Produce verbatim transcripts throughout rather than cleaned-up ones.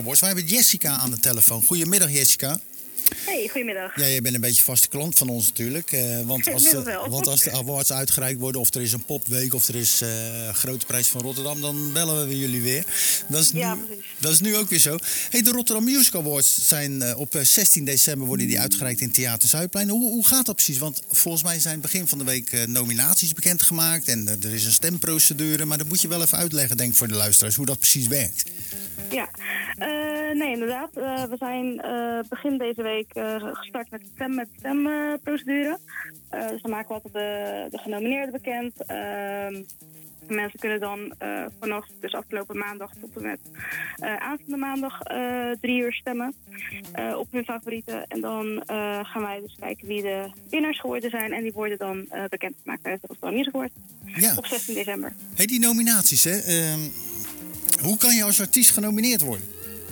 Wij hebben Jessica aan de telefoon. Goedemiddag, Jessica. Hey, goedemiddag. Ja, je bent een beetje vaste klant van ons natuurlijk. Uh, want, als de, want als de awards uitgereikt worden, of er is een popweek, of er is uh, Grote Prijs van Rotterdam, dan bellen we jullie weer. Dat is nu, ja, precies. Dat is nu ook weer zo. Hey, de Rotterdam Music Awards zijn uh, op zestien december worden die uitgereikt in Theater Zuidplein. Hoe, hoe gaat dat precies? Want volgens mij zijn begin van de week uh, nominaties bekendgemaakt en uh, er is een stemprocedure. Maar dat moet je wel even uitleggen, denk ik, voor de luisteraars, hoe dat precies werkt. Ja, uh, nee, inderdaad. Uh, we zijn uh, begin deze week uh, gestart met de stem met stemprocedure. Uh, dus dan maken we altijd de, de genomineerden bekend. Uh, mensen kunnen dan uh, vanaf dus afgelopen maandag tot en met uh, aanstaande maandag uh, drie uur stemmen uh, op hun favorieten. En dan uh, gaan wij dus kijken wie de winnaars geworden zijn. En die worden dan uh, bekendgemaakt tijdens de Rotterdam Music Awards ja. op zestien december. Hey, die nominaties, hè? Uh... Hoe kan je als artiest genomineerd worden?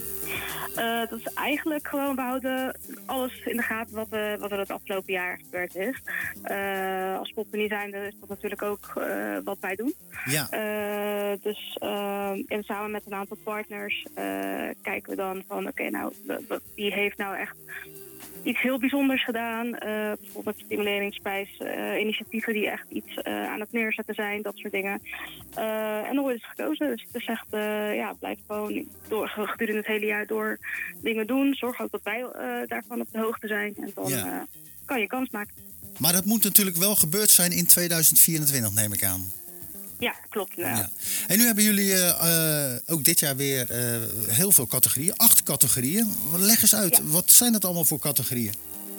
Uh, dat is eigenlijk gewoon, we houden alles in de gaten wat, uh, wat er het afgelopen jaar gebeurd is. Uh, als popmuziek zijnde is dat natuurlijk ook uh, wat wij doen. Ja. Uh, dus uh, en samen met een aantal partners uh, kijken we dan van oké, okay, nou, wie heeft nou echt iets heel bijzonders gedaan. Uh, bijvoorbeeld stimuleringsprijs, uh, initiatieven die echt iets uh, aan het neerzetten zijn, dat soort dingen. Uh, en dan worden ze gekozen. Dus het is echt, uh, ja, blijf gewoon door, gedurende het hele jaar door dingen doen. Zorg ook dat wij uh, daarvan op de hoogte zijn. En dan ja. uh, kan je kans maken. Maar dat moet natuurlijk wel gebeurd zijn in tweeduizend vierentwintig, neem ik aan. Ja, klopt. Ja. Ja. En nu hebben jullie uh, uh, ook dit jaar weer uh, heel veel categorieën. Acht categorieën. Leg eens uit, ja. Wat zijn dat allemaal voor categorieën?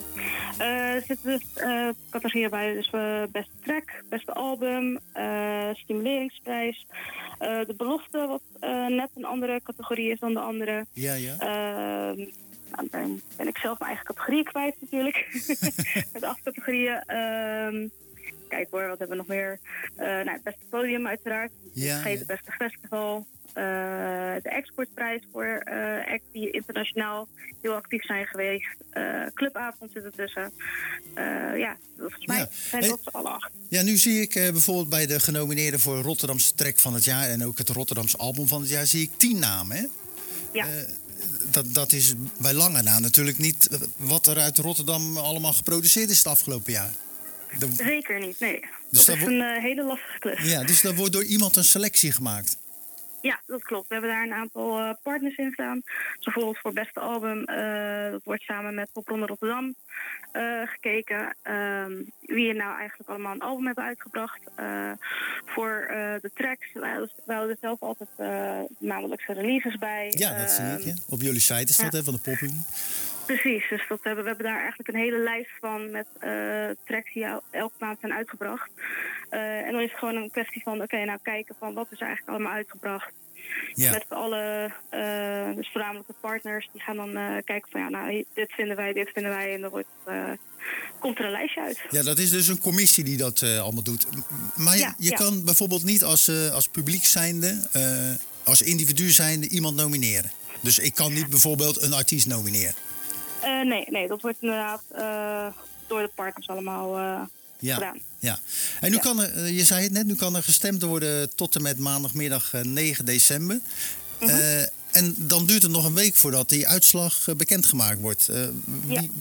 Uh, er zitten dus uh, categorieën bij, dus uh, beste track, beste album, uh, stimuleringsprijs. Uh, de belofte, wat uh, net een andere categorie is dan de andere. Ja, ja. Uh, nou, dan ben ik zelf mijn eigen categorie kwijt natuurlijk. Met acht categorieën. Uh, Kijk hoor, wat hebben we nog meer? Uh, nou, het beste podium uiteraard. Ja, het beste festival. Uh, de exportprijs voor uh, acts die internationaal heel actief zijn geweest. Uh, clubavond zit ertussen. Uh, ja, volgens mij ja. zijn dat hey, alle acht. Ja, nu zie ik uh, bijvoorbeeld bij de genomineerden voor Rotterdamse track van het jaar en ook het Rotterdamse album van het jaar zie ik tien namen, hè? Ja. Uh, dat, dat is bij lange na natuurlijk niet wat er uit Rotterdam allemaal geproduceerd is het afgelopen jaar. De... Zeker niet, nee. Dus dat is wo- een uh, hele lastige klus. Ja, dus daar wordt door iemand een selectie gemaakt. Ja, dat klopt. We hebben daar een aantal uh, partners in staan. Dus bijvoorbeeld voor het beste album. Uh, dat wordt samen met Popronde Rotterdam uh, gekeken. Uh, wie er nou eigenlijk allemaal een album hebben uitgebracht. Uh, voor uh, de tracks. We houden zelf altijd uh, maandelijkse releases bij. Ja, dat uh, zie ik. Ja. Op jullie site is dat, ja. Hè, van de Popunie. Precies, dus dat hebben, we hebben daar eigenlijk een hele lijst van met uh, tracks die elke maand zijn uitgebracht. Uh, en dan is het gewoon een kwestie van, oké, okay, nou kijken van wat is er eigenlijk allemaal uitgebracht. Ja. Met alle, uh, dus voornamelijk de partners, die gaan dan uh, kijken van, ja, nou, dit vinden wij, dit vinden wij. En dan wordt, uh, komt er een lijstje uit. Ja, dat is dus een commissie die dat uh, allemaal doet. Maar ja, je ja. kan bijvoorbeeld niet als, uh, als publiek zijnde, uh, als individu zijnde iemand nomineren. Dus ik kan niet bijvoorbeeld een artiest nomineren. Uh, nee, nee, dat wordt inderdaad uh, door de partners allemaal uh, ja, gedaan. Ja. En nu ja. kan er, je zei het net, nu kan er gestemd worden tot en met maandagmiddag negen december. Uh-huh. Uh, en dan duurt het nog een week voordat die uitslag uh, bekendgemaakt wordt. Uh, wie, ja.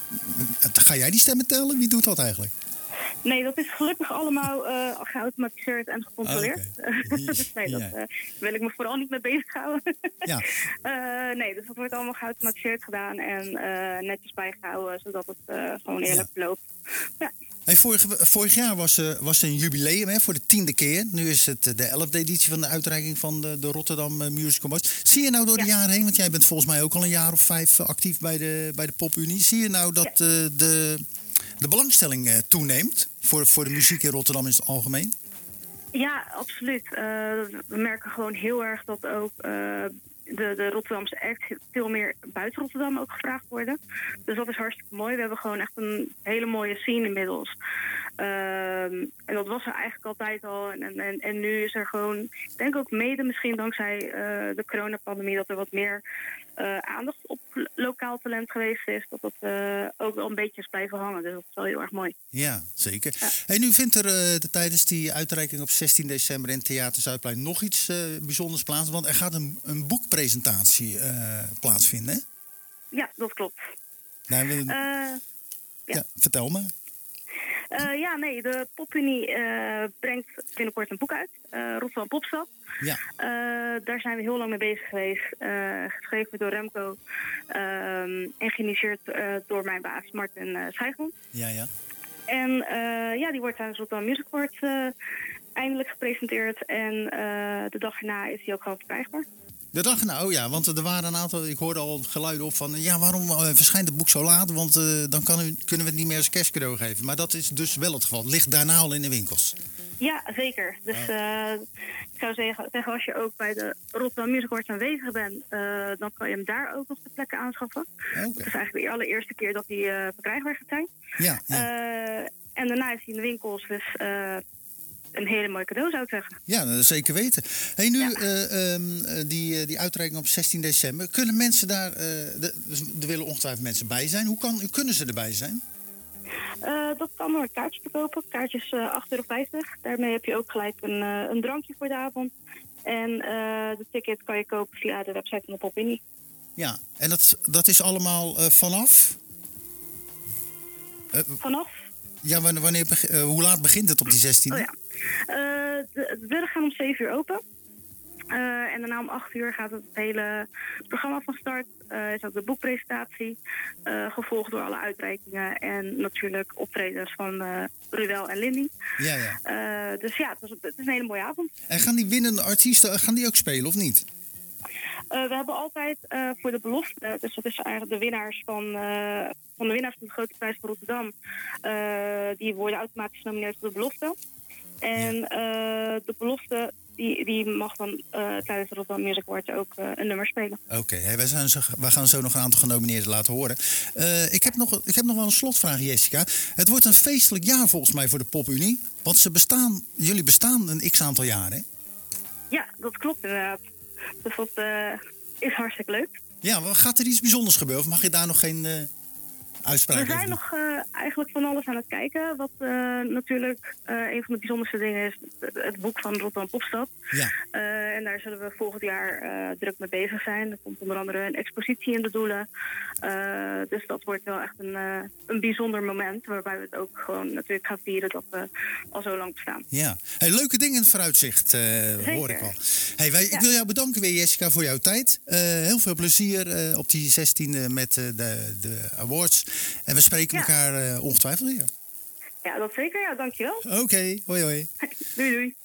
Ga jij die stemmen tellen? Wie doet dat eigenlijk? Nee, dat is gelukkig allemaal uh, geautomatiseerd en gecontroleerd. Oh, okay. Dus nee, dat uh, wil ik me vooral niet mee bezighouden. Ja. uh, nee, dus dat wordt allemaal geautomatiseerd gedaan en uh, netjes bijgehouden, zodat het uh, gewoon eerlijk ja. loopt. Ja. Hey, vorig, vorig jaar was, uh, was een jubileum, hè, voor de tiende keer. Nu is het de elfde editie van de uitreiking van de, de Rotterdam Music Awards. Zie je nou door de ja. jaren heen, want jij bent volgens mij ook al een jaar of vijf actief bij de, bij de Popunie. Zie je nou dat ja. uh, de... de belangstelling uh, toeneemt voor, voor de muziek in Rotterdam in het algemeen? Ja, absoluut. Uh, we merken gewoon heel erg dat ook uh, de, de Rotterdamse acts veel meer buiten Rotterdam ook gevraagd worden. Dus dat is hartstikke mooi. We hebben gewoon echt een hele mooie scene inmiddels. Um, en dat was er eigenlijk altijd al. En, en, en nu is er gewoon, ik denk ook mede misschien dankzij uh, de coronapandemie, dat er wat meer uh, aandacht op lokaal talent geweest is. Dat dat uh, ook wel een beetje is blijven hangen. Dus dat is wel heel erg mooi. Ja, zeker. Ja. Hey, nu vindt er uh, de, tijdens die uitreiking op zestien december in Theater Zuidplein nog iets uh, bijzonders plaats. Want er gaat een, een boekpresentatie uh, plaatsvinden, hè? Ja, dat klopt. Nou, we, uh, ja. ja, vertel me. Uh, ja, nee, de PopUnie uh, brengt binnenkort een boek uit. Uh, Rotterdam Popstad. Ja. Uh, daar zijn we heel lang mee bezig geweest. Uh, geschreven door Remco. Uh, en geïnitieerd uh, door mijn baas Martin uh, Schijgel. Ja, ja. En uh, ja, die wordt tijdens Rotterdam Music Award uh, eindelijk gepresenteerd. En uh, de dag erna is die ook gewoon verkrijgbaar. De dag nou, oh ja, want er waren een aantal, ik hoorde al geluiden op van, ja, waarom uh, verschijnt het boek zo laat? Want uh, dan kan u, kunnen we het niet meer als kerstcadeau geven. Maar dat is dus wel het geval. Het ligt daarna al in de winkels. Ja, zeker. Dus uh, ik zou zeggen, zeggen, als je ook bij de Rotterdam Music Awards aanwezig bent, uh, dan kan je hem daar ook nog de plekken aanschaffen. Okay. Het is eigenlijk de allereerste keer dat hij uh, verkrijgbaar gaat zijn. Ja, ja. Uh, en daarna is hij in de winkels, dus uh, een hele mooie cadeau, zou ik zeggen. Ja, dat zeker weten. Hey, nu ja. uh, um, die, die uitreiking op zestien december. Kunnen mensen daar, uh, de, er willen ongetwijfeld mensen bij zijn. Hoe kan, kunnen ze erbij zijn? Uh, dat kan door een kaartje te kopen. Kaartjes uh, acht euro vijftig. Daarmee heb je ook gelijk een, uh, een drankje voor de avond. En uh, de ticket kan je kopen via de website van de PopUnie. Ja, en dat, dat is allemaal uh, vanaf? Uh, vanaf? Ja, wanneer, wanneer, uh, hoe laat begint het op die zestiende? Oh ja. Uh, de, de deuren gaan om zeven uur open. Uh, en daarna om acht uur gaat het hele programma van start. Uh, is ook de boekpresentatie. Uh, gevolgd door alle uitreikingen. En natuurlijk optredens van uh, Ruel en Lindy. Ja, ja. Uh, dus ja, het is, het is een hele mooie avond. En gaan die winnende artiesten gaan die ook spelen of niet? Uh, we hebben altijd uh, voor de belofte, dus dat is eigenlijk de winnaars van, uh, van de winnaars van de Grote Prijs van Rotterdam. Uh, die worden automatisch genomineerd voor de belofte. En uh, de belofte die, die mag dan uh, tijdens de Rotterdam Music Awards ook uh, een nummer spelen. Oké, okay, hey, wij, wij gaan zo nog een aantal genomineerden laten horen. Uh, ik, heb nog, ik heb nog wel een slotvraag, Jessica. Het wordt een feestelijk jaar volgens mij voor de PopUnie. Want ze bestaan, jullie bestaan een x-aantal jaren, hè? Ja, dat klopt inderdaad. Dus dat uh, is hartstikke leuk. Ja, gaat er iets bijzonders gebeuren? Of mag je daar nog geen uh, uitspraak over doen? We zijn nog uh, eigenlijk van alles aan het kijken. Wat uh, natuurlijk uh, een van de bijzonderste dingen is, het boek van Rotterdam Popstad. Ja. Uh, en daar zullen we volgend jaar uh, druk mee bezig zijn. Er komt onder andere een expositie in de Doelen. Uh, dus dat wordt wel echt een, uh, een bijzonder moment. Waarbij we het ook gewoon natuurlijk gaan vieren dat we al zo lang bestaan. Ja, hey, leuke dingen in het vooruitzicht, uh, hoor ik al. Hey, wij, ja. Ik wil jou bedanken weer, Jessica, voor jouw tijd. Uh, heel veel plezier uh, op die zestiende met uh, de, de awards. En we spreken ja. elkaar uh, ongetwijfeld weer. Ja, dat zeker. Ja, dankjewel. Oké, okay. Hoi hoi. Doei doei.